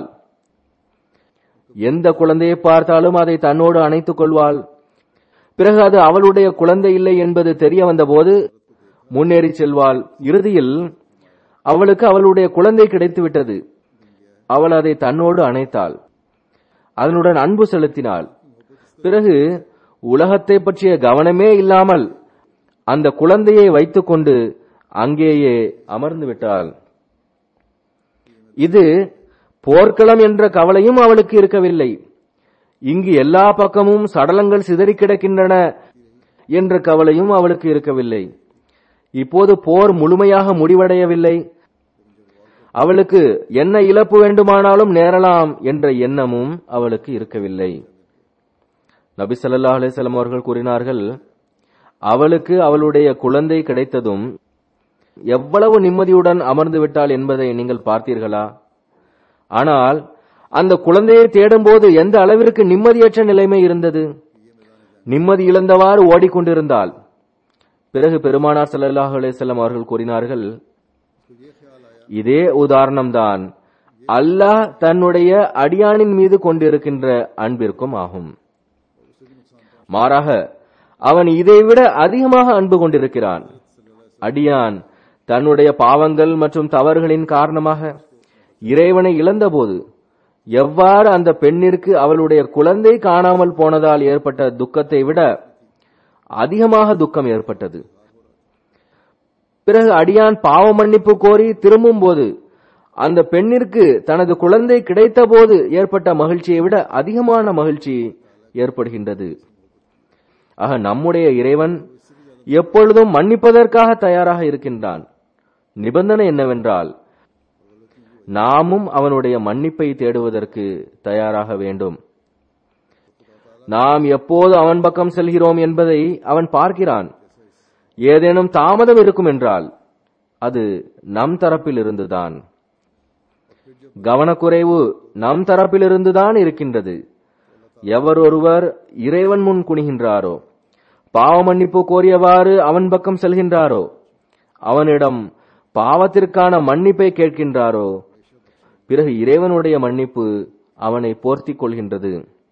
எந்த குழந்தையை பார்த்தாலும் அதை தன்னோடு அணைத்துக் கொள்வாள். பிறகு அது அவளுடைய குழந்தை இல்லை என்பது தெரிய வந்தபோது முன்னேறி செல்வாள். இறுதியில் அவளுக்கு அவளுடைய குழந்தை கிடைத்துவிட்டது. அவள் அதை தன்னோடு அணைத்தாள், அதனுடன் அன்பு செலுத்தினாள். பிறகு உலகத்தை பற்றிய கவனமே இல்லாமல் அந்த குழந்தையை வைத்துக் கொண்டு அங்கேயே அமர்ந்து விட்டாள். இது போர்க்களம் என்ற கவலையும் அவளுக்கு இருக்கவில்லை. இங்கு எல்லா பக்கமும் சடலங்கள் சிதறி கிடக்கின்றன என்ற கவலையும் அவளுக்கு இருக்கவில்லை. இப்போது போர் முழுமையாக முடிவடையவில்லை, அவளுக்கு என்ன இழப்பு வேண்டுமானாலும் நேரலாம் என்ற எண்ணமும் அவளுக்கு இருக்கவில்லை. நபி ஸல்லல்லாஹு அலைஹி வஸல்லம் அவர்கள் கூறினார்கள், அவளுக்கு அவளுடைய குழந்தை கிடைத்ததும் எவ்வளவு நிம்மதியுடன் அமர்ந்து விட்டாள் என்பதை நீங்கள் பார்த்தீர்களா? ஆனால் அந்த குழந்தையை தேடும்போது எந்த அளவிற்கு நிம்மதியற்ற நிலைமை இருந்தது. நிம்மதி இழந்தவாறு ஓடிக்கொண்டிருந்தாள். பிறகு பெருமானார் ஸல்லல்லாஹு அலைஹி வஸல்லம் அவர்கள் கூறினார்கள், இதே உதாரணம்தான் அல்லாஹ் தன்னுடைய அடியானின் மீது கொண்டிருக்கின்ற அன்பிற்கும் ஆகும். மாறாக அவன் இதைவிட அதிகமாக அன்பு கொண்டிருக்கிறான். அடியான் தன்னுடைய பாவங்கள் மற்றும் தவறுகளின் காரணமாக இறைவனை இழந்தபோது எவ்வாறு அந்த பெண்ணிற்கு அவளுடைய குழந்தை காணாமல் போனதால் ஏற்பட்ட துக்கத்தை விட அதிகமாக துக்கம் ஏற்பட்டது. பிறகு அடியான் பாவ மன்னிப்பு கோரி திரும்பும் போது அந்த பெண்ணிற்கு தனது குழந்தை கிடைத்த போது ஏற்பட்ட மகிழ்ச்சியை விட அதிகமான மகிழ்ச்சி ஏற்படுகின்றது. ஆக நம்முடைய இறைவன் எப்பொழுதும் மன்னிப்பதற்காக தயாராக இருக்கின்றான். நிபந்தனை என்னவென்றால் நாமும் அவனுடைய மன்னிப்பை தேடுவதற்கு தயாராக வேண்டும். நாம் எப்போது அவன் பக்கம் செல்கிறோம் என்பதை அவன் பார்க்கிறான். ஏதேனும் தாமதம் இருக்கும் என்றால் அது நம் தரப்பில் இருந்துதான், கவனக்குறைவு நம் தரப்பில் இருந்துதான் இருக்கின்றது. எவர் ஒருவர் இறைவன் முன் குனிகின்றாரோ, பாவ மன்னிப்பு கோரியவாறு அவன் பக்கம் செல்கின்றாரோ, அவனிடம் பாவத்திற்கான மன்னிப்பை கேட்கின்றாரோ, பிறகு இறைவனுடைய மன்னிப்பு அவனை போர்த்திக் கொள்கின்றது.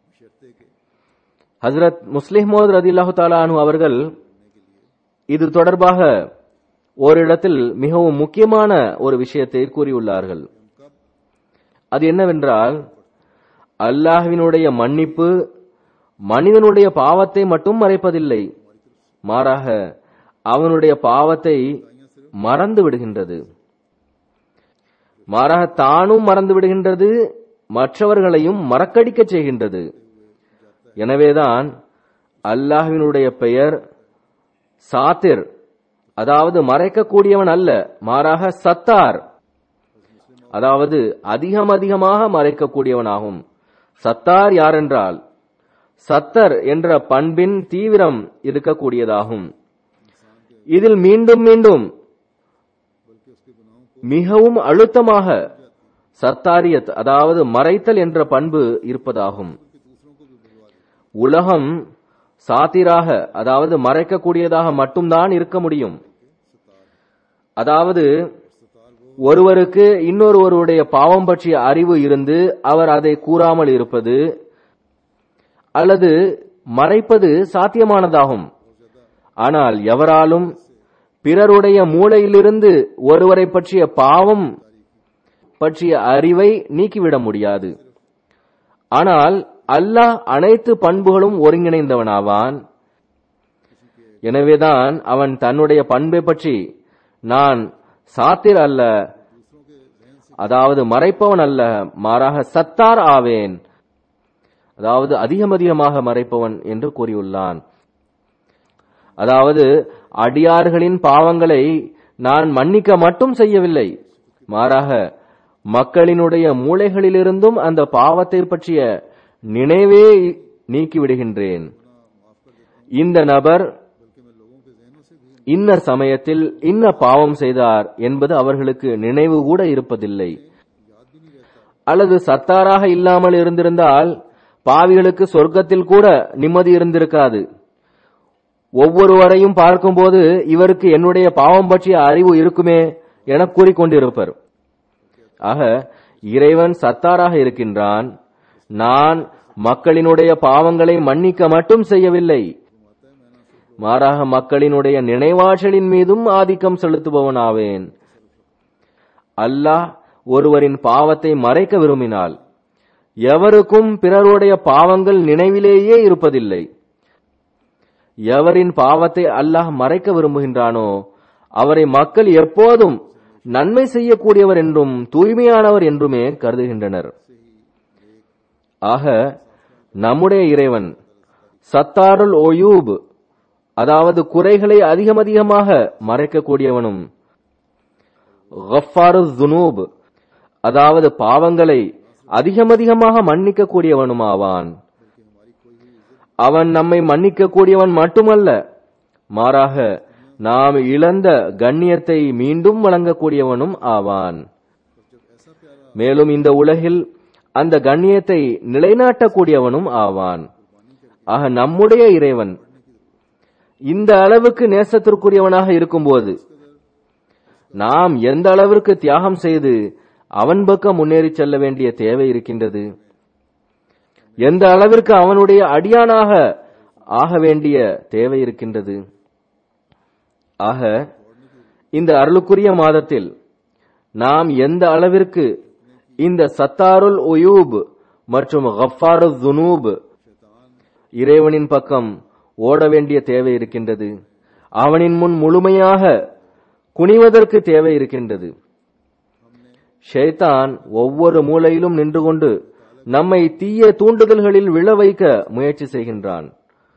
ஹஜ்ரத் முஸ்லிம் மௌத் ரலியல்லாஹு தஆலா அன்ஹு அவர்கள் இது தொடர்பாக ஓரிடத்தில் மிகவும் முக்கியமான ஒரு விஷயத்தை கூறியுள்ளார்கள். அது என்னவென்றால், அல்லாஹ்வினுடைய மன்னிப்பு மனிதனுடைய பாவத்தை மட்டும் மறைப்பதில்லை, மாறாக அவனுடைய பாவத்தை மறந்து விடுகின்றது. மாறாக தானும் மறந்து விடுகின்றது, மற்றவர்களையும் மறக்கடிக்க செய்கின்றது. எனவேதான் அல்லாஹ்வினுடைய பெயர் சாத்திர், அதாவது மறைக்கக்கூடியவன் அல்ல, மாறாக சத்தார், அதாவது அதிகமாக மறைக்கக்கூடியவனாகும். சத்தார் யாரென்றால் சத்தர் என்ற பண்பின் தீவிரம் இருக்கக்கூடியதாகும். இதில் மீண்டும் மீண்டும் மிகவும் அழுத்தமாக சத்தாரியத், அதாவது மறைத்தல் என்ற பண்பு இருப்பதாகும். உலகம் சாத்திராக, அதாவது மறைக்கக்கூடியதாக மட்டும்தான் இருக்க முடியும். அதாவது ஒருவருக்கு இன்னொருவருடைய பாவம் பற்றிய அறிவு இருந்து அவர் அதை கூறாமல் இருப்பது அல்லது மறைப்பது சாத்தியமானதாகும். ஆனால் எவராலும் பிறருடைய மூளையிலிருந்து ஒருவரை பற்றிய பாவம் பற்றிய அறிவை நீக்கிவிட முடியாது. ஆனால் அல்லாஹ் அனைத்து பண்புகளும் ஒருங்கிணைந்தவனாவான். எனவேதான் அவன் தன்னுடைய பண்பை பற்றி நான் சாத்திர் அல்ல, அதாவது மறைப்பவன் அல்ல, மாறாக சத்தார் ஆவேன், அதாவது அதிகமாக மறைப்பவன் என்று கூறியுள்ளான். அதாவது அடியார்களின் பாவங்களை நான் மன்னிக்க மட்டும் செய்யவில்லை, மாறாக மக்களினுடைய மூளைகளிலிருந்தும் அந்த பாவத்தை பற்றிய நினைவே நீக்கிவிடுகின்றேன். இந்த நபர் இன்ன சமயத்தில் இன்ன பாவம் செய்தார் என்பது அவர்களுக்கு நினைவு கூட இருப்பதில்லை. அல்லது சத்தாராக இல்லாமல் இருந்திருந்தால் பாவிகளுக்கு சொர்க்கத்தில் கூட நிம்மதி இருந்திருக்காது. ஒவ்வொருவரையும் பார்க்கும்போது இவருக்கு என்னுடைய பாவம் பற்றிய அறிவு இருக்குமே என கூறிக்கொண்டிருப்பர். ஆக இறைவன் சத்தாராக இருக்கின்றான். நான் மக்களினுடைய பாவங்களை மன்னிக்க மட்டும் செய்யவில்லை, மாறாக மக்களினுடைய நினைவாற்றலின் மீதும் ஆதிக்கம் செலுத்துபவனாவேன். அல்லாஹ் ஒருவரின் பாவத்தை மறைக்க விரும்பினால் எவருக்கும் பிறருடைய பாவங்கள் நினைவிலேயே இருப்பதில்லை. எவரின் பாவத்தை அல்லாஹ் மறைக்க விரும்புகின்றானோ அவரை மக்கள் எப்போதும் நன்மை செய்யக்கூடியவர் என்றும் தூய்மையானவர் என்றுமே கருதுகின்றனர். ஆக நம்முடைய இறைவன் சத்தாருல் ஒயூப், அதாவது குறைகளை அதிகமாக மறைக்கக்கூடியவனும், கஃபாருல் ஸுனூப், அதாவது பாவங்களை அதிகமாக மன்னிக்க கூடியவனும் ஆவான். அவன் நம்மை மன்னிக்க கூடியவன் மட்டுமல்ல, மாறாக நாம் இழந்த கண்ணியத்தை மீண்டும் வழங்கக்கூடியவனும் ஆவான். மேலும் இந்த உலகில் அந்த கண்ணியத்தை நிலைநாட்டக்கூடியவனும் ஆவான். ஆக நம்முடைய இறைவன் இந்த அளவுக்கு நேசத்திற்குரியவனாக இருக்கும்போது நாம் எந்த அளவிற்கு தியாகம் செய்து அவன் பக்கம் முன்னேறி செல்ல வேண்டிய தேவை இருக்கின்றது, எந்த அளவிற்கு அவனுடைய அடியானாக ஆக வேண்டிய தேவை இருக்கின்றது. ஆக இந்த அருளுக்குரிய மாதத்தில் நாம் எந்த அளவிற்கு இந்த சத்தாருல் ஒயூப் மற்றும் கஃபாருல் ஸுனூப் இறைவனின் பக்கம் ஓட வேண்டிய தேவை இருக்கின்றது, அவனின் முன் முழுமையாக குனிவதற்கு தேவை இருக்கின்றது. ஷைத்தான் ஒவ்வொரு மூலையிலும் நின்று கொண்டு நம்மை தீய தூண்டுதல்களில் விழ வைக்க முயற்சி செய்கின்றான்.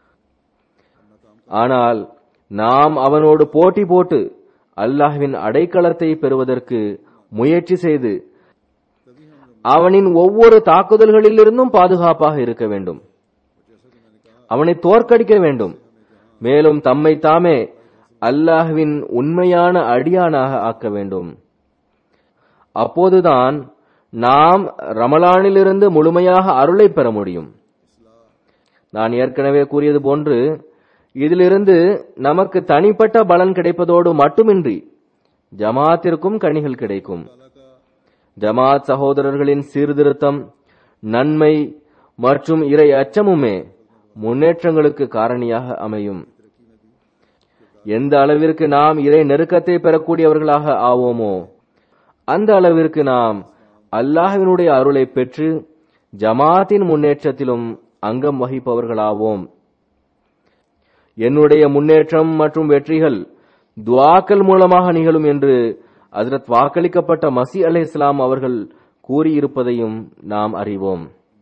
ஆனால் நாம் அவனோடு போட்டி போட்டு அல்லாஹ்வின் அடைக்கலத்தை பெறுவதற்கு முயற்சி செய்து அவனின் ஒவ்வொரு தாக்குதல்களிலிருந்தும் பாதுகாப்பாக இருக்க வேண்டும். அவனை தோற்கடிக்க வேண்டும். மேலும் தம்மை தாமே அல்லாஹ்வின் உண்மையான அடியானாக ஆக்க வேண்டும். அப்போதுதான் நாம் ரமலானிலிருந்து முழுமையாக அருளை பெற முடியும். நான் ஏற்கனவே கூறியது போன்று இதிலிருந்து நமக்கு தனிப்பட்ட பலன் கிடைப்பதோடு மட்டுமின்றி ஜமாத்திற்கும் கனிகள் கிடைக்கும். ஜமாத் சகோதரர்களின் சீர்திருத்தம், நன்மை மற்றும் இறை அச்சமுமே முன்னேற்றங்களுக்கு காரணியாக அமையும். எந்த அளவிற்கு நாம் இறை நெருக்கத்தை பெறக்கூடியவர்களாக ஆவோமோ அந்த அளவிற்கு நாம் அல்லாஹ்வினுடைய அருளை பெற்று ஜமாத்தின் முன்னேற்றத்திலும் அங்கம் வகிப்பவர்களாவோம். என்னுடைய முன்னேற்றம் மற்றும் வெற்றிகள் துஆக்கள் மூலமாக நிகழும் என்று ஹஜ்ரத் வாக்களிக்கப்பட்ட மஸீஹ் அலைஹிஸ்ஸலாம் அவர்கள் கூறியிருப்பதையும் நாம் அறிவோம்.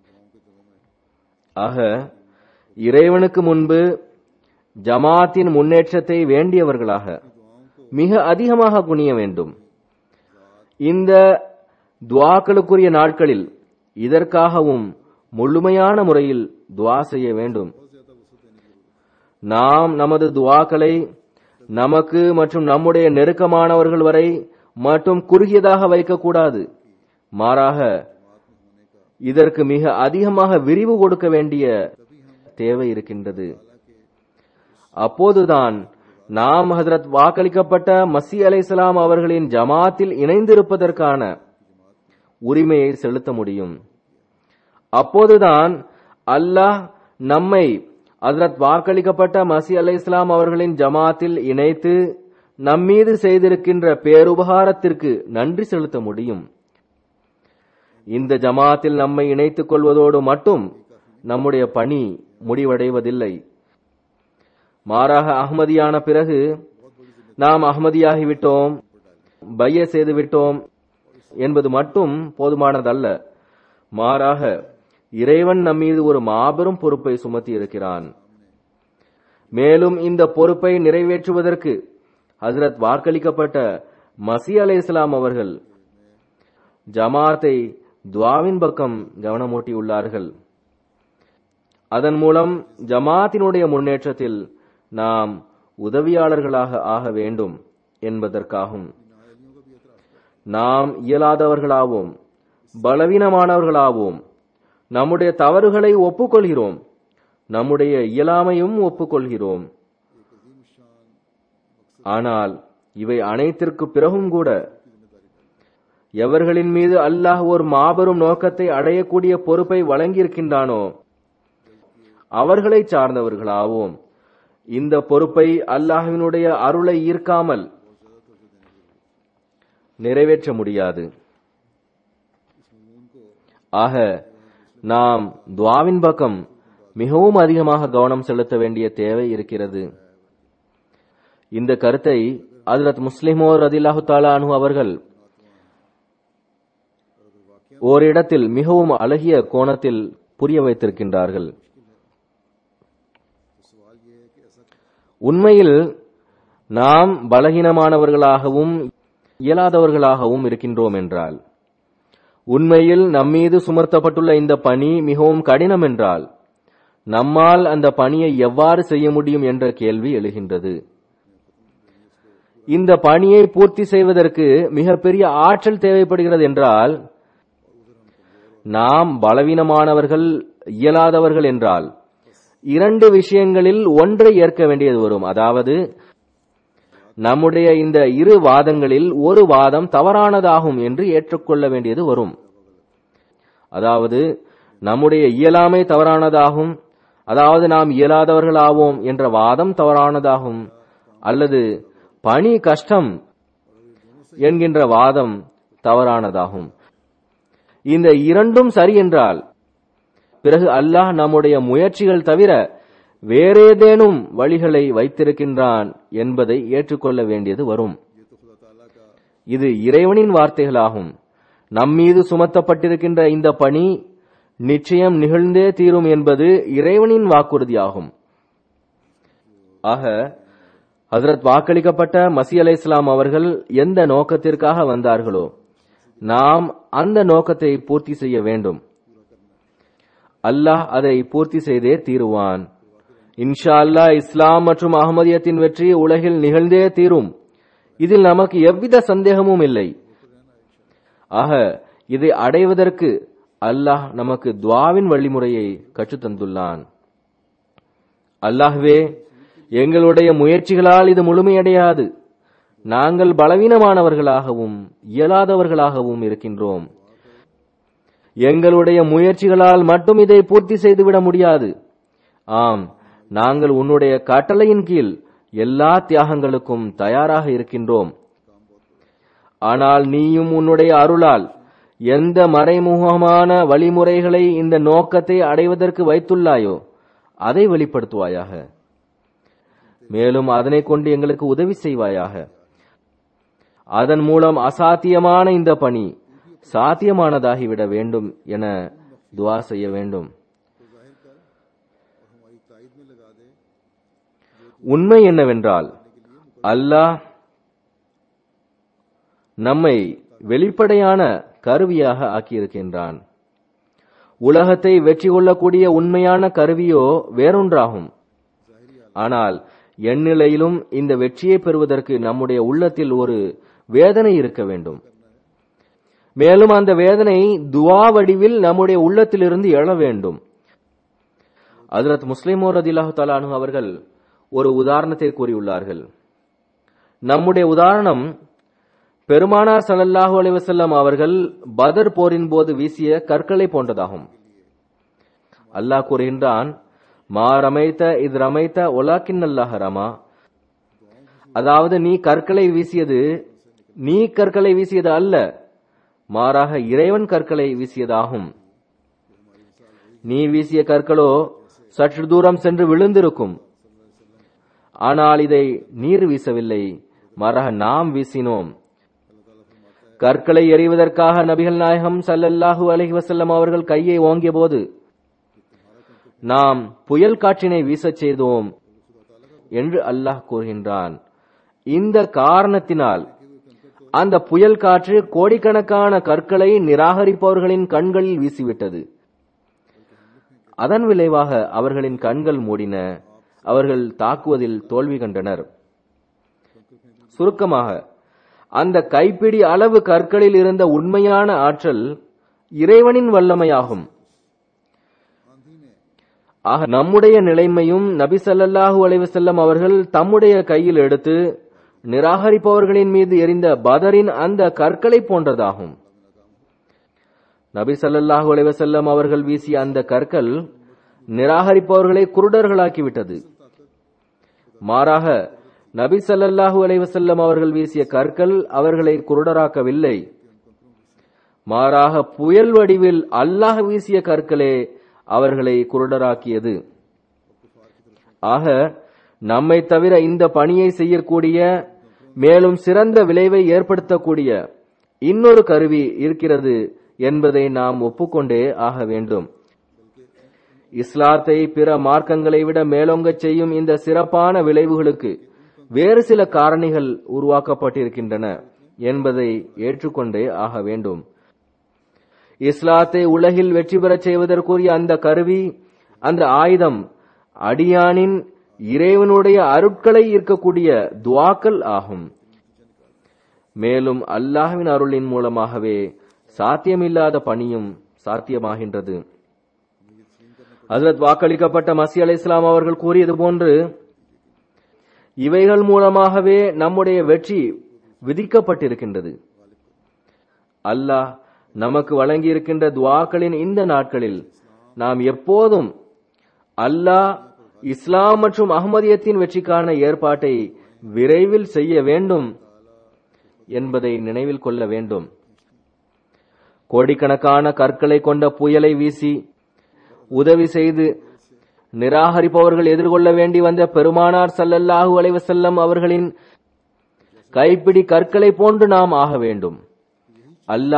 ஆக இறைவனுக்கு முன்பு ஜமாத்தின் முன்னேற்றத்தை வேண்டியவர்களாக மிக அதிகமாக குனிய வேண்டும். இந்த துஆக்களுக்குரிய நாட்களில் இதற்காகவும் முழுமையான முறையில் துஆ செய்ய வேண்டும். நாம் நமது துஆக்களை நமக்கு மற்றும் நம்முடைய நெருக்கமானவர்கள் வரை மட்டும் குறுகியதாக வைக்கக்கூடாது. மாறாக இதற்கு மிக அதிகமாக விரிவு கொடுக்க வேண்டிய தேவை இருக்கின்றது. அப்போதுதான் நாம் ஹஜ்ரத் வாக்களிக்கப்பட்ட மஸீஹ் அலைஹிஸ்ஸலாம் அவர்களின் ஜமாத்தில் இணைந்திருப்பதற்கான உரிமையை செலுத்த முடியும். அப்போதுதான் அல்லாஹ் நம்மை ஹஜ்ரத் வாக்களிக்கப்பட்ட மஸீஹ் அலைஹிஸ்ஸலாம் அவர்களின் ஜமாத்தில் இணைத்து நம்மீது செய்திருக்கின்ற பேருபகாரத்திற்கு நன்றி செலுத்த முடியும். இந்த ஜமாத்தில் நம்மை இணைத்துக் கொள்வதோடு மட்டும் நம்முடைய பணி முடிவடைவதில்லை. மாறாக அஹ்மதியான பிறகு நாம் அஹ்மதியாகிவிட்டோம், பைய செய்துவிட்டோம் என்பது மட்டும் போதுமானதல்ல. மாறாக இறைவன் நம்மீது ஒரு மாபெரும் பொறுப்பை சுமத்தி இருக்கிறான். மேலும் இந்த பொறுப்பை நிறைவேற்றுவதற்கு ஹஜ்ரத் வாக்களிக்கப்பட்ட மஸீஹ் அலைஹிஸ்ஸலாம் அவர்கள் ஜமாத்தை துஆவின் பக்கம் கவனமூட்டியுள்ளார்கள். அதன் மூலம் ஜமாத்தினுடைய முன்னேற்றத்தில் நாம் உதவியாளர்களாக ஆக வேண்டும் என்பதற்காகும். நாம் இயலாதவர்களாவோம், பலவீனமானவர்களாவோம், நம்முடைய தவறுகளை ஒப்புக்கொள்கிறோம், நம்முடைய இயலாமையும் ஒப்புக்கொள்கிறோம். ஆனால் இவை அனைத்திற்கு பிறகும் கூட எவர்களின் மீது அல்லாஹ் ஒரு மாபெரும் நோக்கத்தை அடையக்கூடிய பொறுப்பை வழங்கியிருக்கின்றானோ அவர்களை சார்ந்தவர்களாவோம். இந்த பொறுப்பை அல்லாஹ்வினுடைய அருளை ஈர்க்காமல் நிறைவேற்ற முடியாது. ஆக நாம் துஆவின் பக்கம் மிகவும் அதிகமாக கவனம் செலுத்த வேண்டிய தேவை இருக்கிறது. இந்த கருத்தை ஹஜ்ரத் முஸ்லிமோர் ரலியல்லாஹு தஆலா அன்ஹு அவர்கள் ஓரிடத்தில் மிகவும் அழகிய கோணத்தில் புரிய வைத்திருக்கின்றார்கள். உண்மையில் நாம் பலகீனமானவர்களாகவும் இயலாதவர்களாகவும் இருக்கின்றோம் என்றால், உண்மையில் நம்மீது சுமர்த்தப்பட்டுள்ள இந்த பணி மிகவும் கடினம் என்றால், நம்மால் அந்த பணியை எவ்வாறு செய்ய முடியும் என்ற கேள்வி எழுகின்றது. இந்த பணியை பூர்த்தி செய்வதற்கு மிகப்பெரிய ஆற்றல் தேவைப்படுகிறது என்றால், நாம் பலவீனமானவர்கள், இயலாதவர்கள் என்றால் இரண்டு விஷயங்களில் ஒன்றை ஏற்க வேண்டியது வரும். அதாவது நம்முடைய இந்த இரு வாதங்களில் ஒரு வாதம் தவறானதாகும் என்று ஏற்றுக்கொள்ள வேண்டியது வரும். அதாவது நம்முடைய இயலாமை தவறானதாகும், அதாவது நாம் இயலாதவர்களாவோம் என்ற வாதம் தவறானதாகும், அல்லது பணி கஷ்டம் என்கின்ற வாதம் தவறானதாகும். இந்த இரண்டும் சரி என்றால் பிறகு அல்லாஹ் நம்முடைய முயற்சிகள் தவிர வேறேதேனும் வழிகளை வைத்திருக்கின்றான் என்பதை ஏற்றுக்கொள்ள வேண்டியது வரும். இது இறைவனின் வார்த்தைகளாகும். நம்மீது சுமத்தப்பட்டிருக்கின்ற இந்த பணி நிச்சயம் நிகழ்ந்தே தீரும் என்பது இறைவனின் வாக்குறுதியாகும். ஆக ஹஜ்ரத் வாக்களிக்கப்பட்ட மஸீஹ் அலைஹிஸ்ஸலாம் அவர்கள் எந்த நோக்கத்திற்காக வந்தார்களோ நாம் அந்த நோக்கத்தை பூர்த்தி செய்ய வேண்டும். அல்லாஹ் அதை பூர்த்தி செய்தே தீருவான். இன்ஷா அல்லாஹ் இஸ்லாம் மற்றும் அஹ்மதியத்தின் வெற்றி உலகில் நிகழ்ந்தே தீரும். இதில் நமக்கு எவ்வித சந்தேகமும் இல்லை. ஆக இதை அடைவதற்கு அல்லாஹ் நமக்கு துஆவின் வழிமுறையை கற்றுத் தந்துள்ளான். அல்லாஹ்வே, எங்களுடைய முயற்சிகளால் இது முழுமையடையாது. நாங்கள் பலவீனமானவர்களாகவும் இயலாதவர்களாகவும் இருக்கின்றோம். எங்களுடைய முயற்சிகளால் மட்டும் இதை பூர்த்தி செய்துவிட முடியாது. ஆம், நாங்கள் உன்னுடைய கட்டளையின் கீழ் எல்லா தியாகங்களுக்கும் தயாராக இருக்கின்றோம். ஆனால் நீயும் உன்னுடைய அருளால் எந்த மறைமுகமான வழிமுறைகளை இந்த நோக்கத்தை அடைவதற்கு வைத்துள்ளாயோ அதை வெளிப்படுத்துவாயாக. மேலும் அதனை கொண்டு எங்களுக்கு உதவி செய்வாயாக. அதன் மூலம் அசாத்தியமான இந்த பணி சாத்தியமானதாகிவிட வேண்டும் என துஆ செய்ய வேண்டும். உண்மை என்னவென்றால் அல்லாஹ் நம்மை வெளிப்படையான கருவியாக ஆக்கியிருக்கின்றான். உலகத்தை வெற்றி கொள்ளக்கூடிய உண்மையான கருவியோ வேறொன்றாகும். ஆனால் எந்நிலையிலும் இந்த வெற்றியை பெறுவதற்கு நம்முடைய உள்ளத்தில் ஒரு வேதனை இருக்க வேண்டும். மேலும் அந்த வேதனை துஆ வடிவில் நம்முடைய உள்ளத்திலிருந்து எழ வேண்டும். ஹஜ்ரத் முஸ்லிம் ரலியல்லாஹு தஆலா அன்ஹு அவர்கள் ஒரு உதாரணத்தை கூறியுள்ளார்கள். நம்முடைய உதாரணம் பெருமானார் ஸல்லல்லாஹு அலைஹி வஸல்லம் அவர்கள் பத்ர் போரின் போது வீசிய கற்களை போன்றதாகும். அல்லாஹ் கூறுகின்றான், மா ரமைத இத் ரமைத வலாக்கின் அல்லாஹ் ரமா. அதாவது நீ கற்களை வீசியது அல்ல, மாறாக இறைவன் கற்களை வீசியதாகும். நீ வீசிய கற்களோ சற்று தூரம் சென்று விழுந்திருக்கும். ஆனால் இதை நீர் வீசவில்லை, மாறாக நாம் வீசினோம். கற்களை எறிவதற்காக நபிகள் நாயகம் ஸல்லல்லாஹு அலைஹி வஸல்லம் அவர்கள் கையை ஓங்கிய போது நாம் புயல் காற்றினை வீசச் செய்தோம் என்று அல்லாஹ் கூறுகின்றான். இந்த காரணத்தினால் அந்த புயல் காற்று கோடிக்கணக்கான கற்களை நிராகரிப்பவர்களின் கண்களில் வீசிவிட்டது. அதன் விளைவாக அவர்களின் கண்கள் மூடின. அவர்கள் தாக்குவதில் தோல்வி கண்டனர். சுருக்கமாக, அந்த கைப்பிடி அளவு கற்களில் இருந்த உண்மையான ஆற்றல் இறைவனின் வல்லமையாகும். ஆக நம்முடைய நிலைமையும் நபி ஸல்லல்லாஹு அலைஹி வஸல்லம் அவர்கள் தம்முடைய கையில் எடுத்து நிராகரிப்பவர்களின் மீது எரிந்த பதரின் அந்த கற்களை போன்றதாகும். நபி ஸல்லல்லாஹு அலைஹி வஸல்லம் அவர்கள் வீசிய அந்த கற்கள் நிராகரிப்பவர்களை குருடர்களாக்கிவிட்டது. மாறாக நபி ஸல்லல்லாஹு அலைஹி வஸல்லம் அவர்கள் வீசிய கற்கள் அவர்களை குருடராக்கவில்லை. மாறாக புயல் வடிவில் அல்லாஹ் வீசிய கற்களே அவர்களை குருடராக்கியது. ஆக நம்மை தவிர இந்த பணியை செய்யக்கூடிய மேலும் சிறந்த விளைவை ஏற்படுத்தக்கூடிய இன்னொரு கருவி இருக்கிறது என்பதை நாம் ஒப்புக்கொண்டே ஆக வேண்டும். இஸ்லாத்தை பிற மார்க்கங்களை விட மேலோங்கச் செய்யும் இந்த சிறப்பான விளைவுகளுக்கு வேறு சில காரணிகள் உருவாக்கப்பட்டிருக்கின்றன என்பதை ஏற்றுக்கொண்டே ஆக வேண்டும். இஸ்லாத்தை உலகில் வெற்றி பெறச் செய்வதற்குரிய அந்த கருவி, அந்த ஆயுதம் அடியானின் இறைவனுடைய அருட்களை இருக்கக்கூடிய துஆக்கள் ஆகும். மேலும் அல்லாஹ்வின் அருளின் மூலமாகவே சாத்தியமில்லாத பணியும் சாத்தியமாகின்றது. ஹஜ்ரத் வாக்களிக்கப்பட்ட மஸீஹ் அலைஹிஸ்ஸலாம் அவர்கள் கூறியது போன்று இவைகள் மூலமாகவே நம்முடைய வெற்றி விதிக்கப்பட்டிருக்கின்றது. அல்லாஹ் நமக்கு வழங்கியிருக்கின்ற துஆக்களின் இந்த நாட்களில் நாம் எப்போதும் அல்லாஹ் இஸ்லாம் மற்றும் அஹ்மதியத்தின் வெற்றிக்கான ஏற்பாட்டை விரைவில் செய்ய வேண்டும் என்பதை நினைவில் கொள்ள வேண்டும். கோடிக்கணக்கான கற்களை கொண்ட புயலை வீசி உதவி செய்து நிராகரிப்பவர்கள் எதிர்கொள்ள வேண்டி வந்த பெருமானார் ஸல்லல்லாஹு அலைஹி வஸல்லம் அவர்களின் கைப்பிடி கற்களை போன்று நாம் ஆக வேண்டும். அல்லாஹ்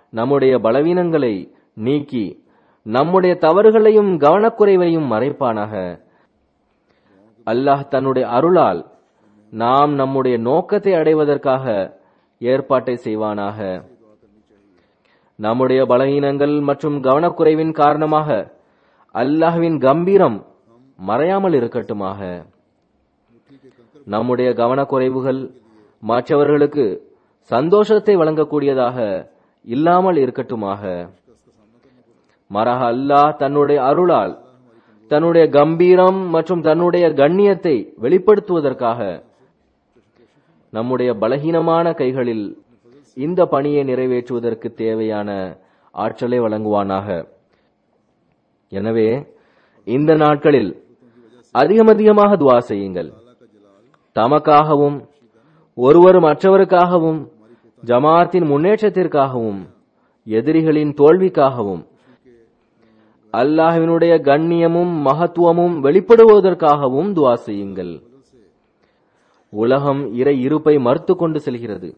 நம்முடைய பலவீனங்களை நீக்கி நம்முடைய தவறுகளையும் கவனக்குறைவையும் மறைப்பானாக. அல்லாஹ் தன்னுடைய அருளால் நாம் நம்முடைய நோக்கத்தை அடைவதற்காக ஏற்பாட்டை செய்வானாக. நம்முடைய பலவீனங்கள் மற்றும் கவனக்குறைவின் காரணமாக அல்லாஹ்வின் கம்பீரம் மறையாமல் இருக்கட்டுமாக. நம்முடைய கவனக்குறைவுகள் மற்றவர்களுக்கு சந்தோஷத்தை வழங்கக்கூடியதாக இல்லாமல் இருக்கட்டுமாக. மாறாக அல்லாஹ் தன்னுடைய அருளால் தன்னுடைய கம்பீரம் மற்றும் தன்னுடைய கண்ணியத்தை வெளிப்படுத்துவதற்காக நம்முடைய பலகீனமான கைகளில் இந்த பணியை நிறைவேற்றுவதற்கு தேவையான ஆற்றலை வழங்குவானாக. எனவே இந்த நாட்களில் அதிகமாக துஆ செய்யுங்கள். தமக்காகவும் ஒருவர் மற்றவருக்காகவும் ஜமாத்தின் முன்னேற்றத்திற்காகவும் எதிரிகளின் தோல்விக்காகவும் அல்லாஹ்வினுடைய கண்ணியமும் மகத்துவமும் வெளிப்படுவதற்காகவும் துஆ செய்யுங்கள். உலகம் இறை இருப்பை மறுத்து கொண்டு செல்கிறது.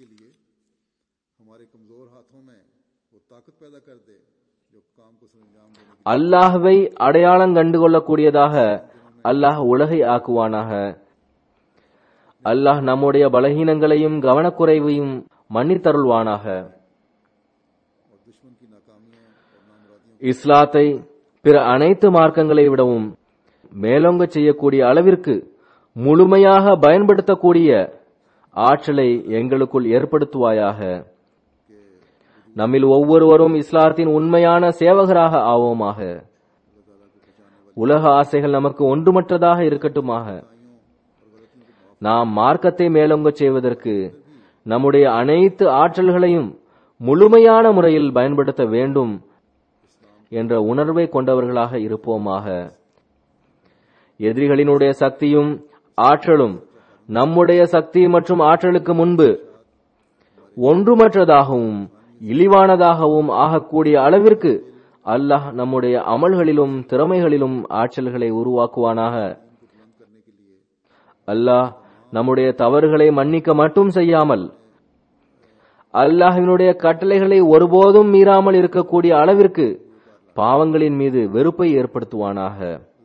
அல்லாஹ்வை அடையாளம் கண்டுகொள்ளக்கூடியதாக அல்லாஹ் உலகை ஆக்குவானாக. அல்லாஹ் நம்முடைய பலகீனங்களையும் கவனக்குறைவையும் மன்னித்தருள்வானாக. இஸ்லாத்தை பிற அனைத்து மார்க்கங்களை விடவும் மேலோங்க செய்யக்கூடிய அளவிற்கு முழுமையாக பயன்படுத்தக்கூடிய ஆற்றலை எங்களுக்குள் ஏற்படுத்துவாயாக. நம்மில் ஒவ்வொருவரும் இஸ்லாத்தின் உண்மையான சேவகராக ஆவோமாக. உலக ஆசைகள் நமக்கு ஒன்றுமற்றதாக இருக்கட்டுமாக. நாம் மார்க்கத்தை மேலோங்க செய்வதற்கு நம்முடைய அனைத்து ஆற்றல்களையும் முழுமையான முறையில் பயன்படுத்த வேண்டும் என்ற உணர்வை கொண்டவர்களாக இருப்போமாக. எதிரிகளினுடைய சக்தியும் ஆற்றலும் நம்முடைய சக்தி மற்றும் ஆற்றலுக்கு முன்பு ஒன்றுமற்றதாகவும் இழிவானதாகவும் ஆகக்கூடிய அளவிற்கு அல்லாஹ் நம்முடைய அமல்களிலும் திறமைகளிலும் ஆற்றல்களை உருவாக்குவானாக. அல்லாஹ் நம்முடைய தவறுகளை மன்னிக்க மட்டும் செய்யாமல் அல்லாஹ்வினுடைய கட்டளைகளை ஒருபோதும் மீறாமல் இருக்கக்கூடிய அளவிற்கு பாவங்களின் மீது வெறுப்பை ஏற்படுத்துவானாக.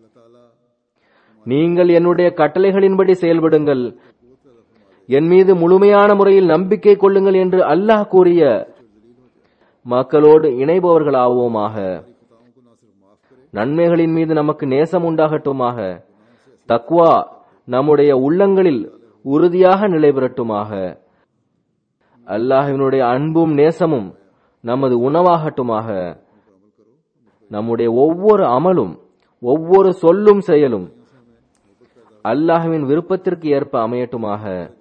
நீங்கள் என்னுடைய கட்டளைகளின்படி செயல்படுங்கள், என் மீது முழுமையான முறையில் நம்பிக்கை கொள்ளுங்கள் என்று அல்லாஹ் கூறிய மக்களோடு இணைபவர்களாவோமாக. நன்மைகளின் மீது நமக்கு நேசம் உண்டாகட்டுமாக. தக்வா நம்முடைய உள்ளங்களில் உறுதியாக நிலை பெறட்டுமாக. அல்லாஹ்வினுடைய அன்பும் நேசமும் நமது உணவாகட்டுமாக. நம்முடைய ஒவ்வொரு அமலும் ஒவ்வொரு சொல்லும் செயலும் அல்லாஹ்வின் விருப்பத்திற்கு ஏற்ப அமையட்டுமாக.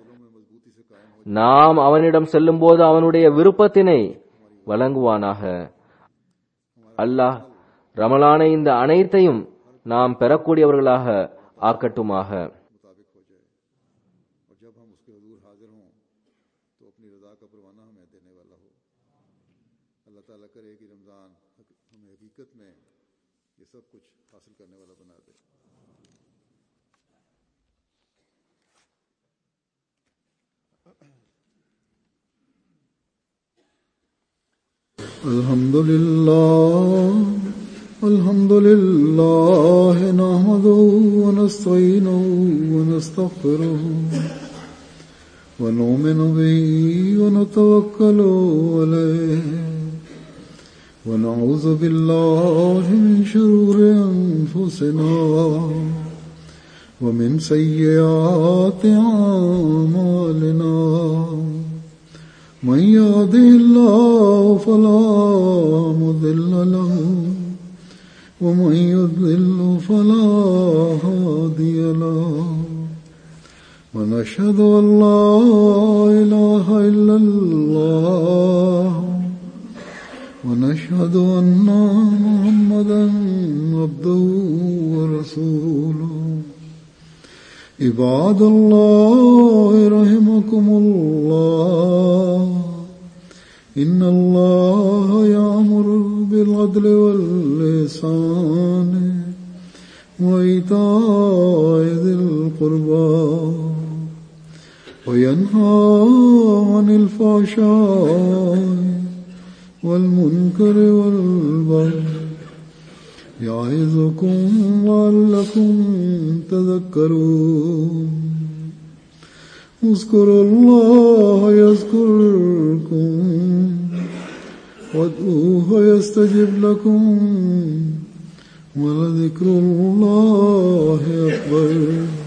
நாம் அவனிடம் செல்லும் போது அவனுடைய விருப்பத்தினை வழங்குவானாக. அல்லாஹ் ரமலானை இந்த அனைத்தையும் நாம் பெறக்கூடியவர்களாக ஆக்கட்டுமாக. الحمد لله نحمده ونستعينه ونستغفره ونؤمن به ونتوكل عليه ونعوذ بالله من شرور أنفسنا ومن سيئات أعمالنا من يهده الله فلا مضل له ومن يضلل فلا هادي له ونشهد أن لا إله إلا الله ونشهد أن محمدا عبده ورسوله عباد الله رحمكم الله إن الله يأمر بالعدل والإحسان وإيتاء ذي القربى وينهى عن الفحشاء والمنكر والبغي يعظكم لعلكم تذكرون اذكروا الله يذكركم وادعوه يستجب لكم ولذكر الله أكبر